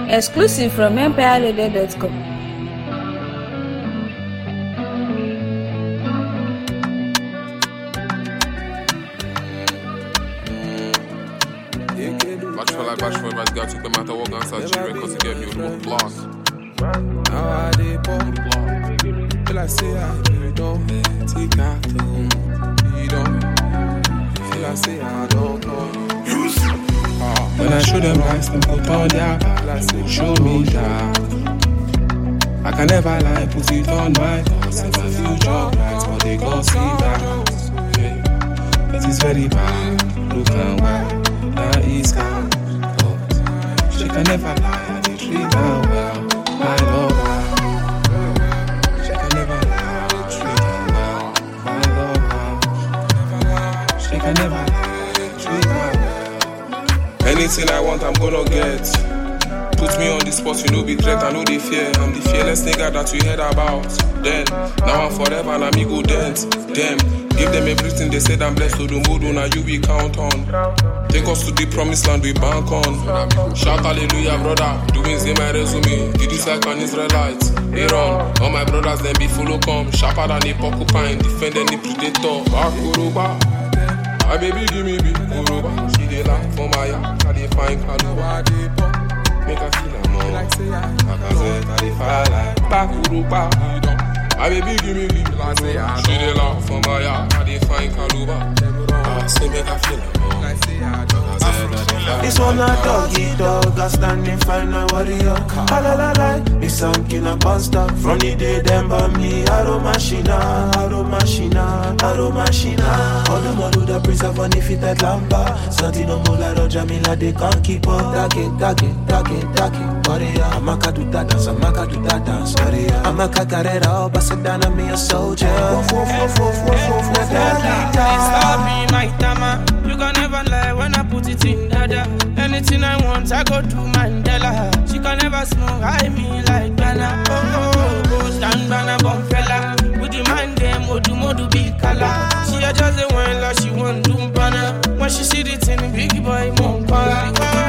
Exclusive from empireradio.com. Bash for everybody's got to come out of work and G records to get me with a block. Now I did pop. Feel I say I don't take out you don't. Feel I say I don't know. When I show them lies, them go turn their back. Show me that I can never lie, put it on my thoughts. In my future plans, but they gon' see that. Yeah. It is very bad. Look and why now is calm. She can never lie, I did treat her well, my lover. She can never lie, I did treat her well, my lover. She can never lie, I did treat her well. Anything I want, I'm gonna get. Put me on the spot, you know be threat, I know they fear. I'm the fearless nigga that you heard about. Then, now I'm forever and I'm ego dent. Them, give them everything they said I'm blessed to the mood, now you we count on. Take us to the promised land we bank on. Shout hallelujah, brother. Doing in my resume. Did this like an Israelite? Aaron, all my brothers then be follow come. Sharper than a porcupine, defending the predator. Bakuruba, my baby give me big Kuruba. She dey laugh for my yard, I dey find Kaluba. Make her feel a more. Like I said, I dey fire like Bakuruba. My baby give me big Kuruba. She dey laugh for my yard, I dey find Kaluba. Say make her feel a more. This one a doggy dog, I standing fine, my warrior. La me some killer monster. From the day them by me, Aro machina. All the model that preserve on the fitted lamba. Santino Mola, Jamila, they can't keep up. Taking, warrior. Amaka do that dance, warrior. Amaka carrera, Basadana, me a soldier. Stop me, my tama. You can never lie when I put it in dada. Anything I want, I go to Mandela. She can never smoke, I me like Bana. Oh, stand Bana Bonfella. With the mind game, modu big color. She a just the one like she want to Bana. When she see the thing, big boy, mon para.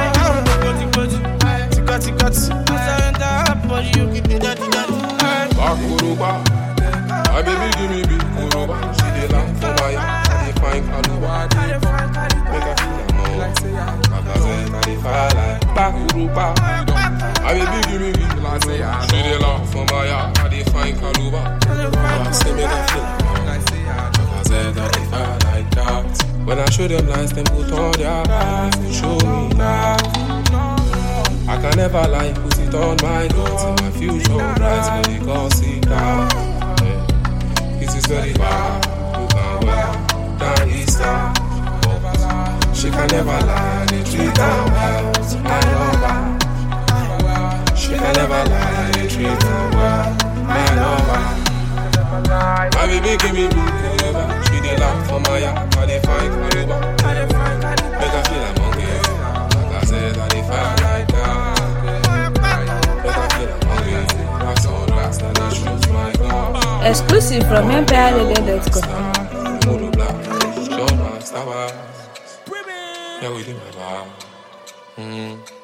Tika. I enter up, but you keep me daddy. Bakuruba, my baby give me big Kuruba. She dey laugh for my yard, I dey find Kaluba. Make her feel a more. Like I said, I dey fire like Bakuruba. My baby give me big Kuruba. She dey laugh for my yard, I dey find Kaluba. I say make her feel a more. Like I said, I dey fire like that. When I show them lies, them go turn their back. Show me that I can never lie, put it on my thoughts. In my future bright, but they can't see that. Yeah. It is very bad, you can well, down Easter. She can never lie, they treat her well, my lover. She can never lie, they treat her well, my lover. My baby give me big Kuruba. She dey laugh for my yard, I dey find Kuruba. Make her feel I'm hungry. Like I said, I dey fire like that. Exclusive from empireradio.com. Yeah, we did my